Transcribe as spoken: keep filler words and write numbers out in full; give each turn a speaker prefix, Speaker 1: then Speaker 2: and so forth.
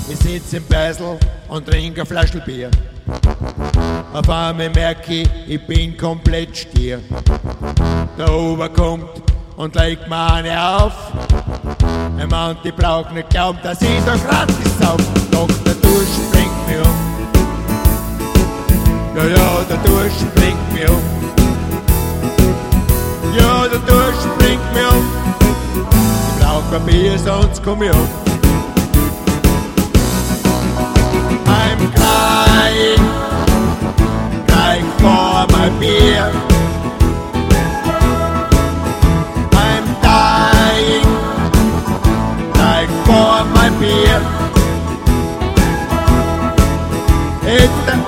Speaker 1: Ich sitz im Beisel und trink ein Flaschel Bier. Auf einmal merke ich, ich bin komplett stier. Der Ober kommt und legt mir eine auf. Er meint, ich brauch nicht glauben, dass ich da gratis sauf. Doch der Duschen bringt mich um. Ja, ja, der Duschen bringt mich um. Ja, der Duschen bringt mich um. Ich brauch ein Bier, sonst komm ich um. I'm crying, crying for my beer. I'm dying, dying for my beer. It's the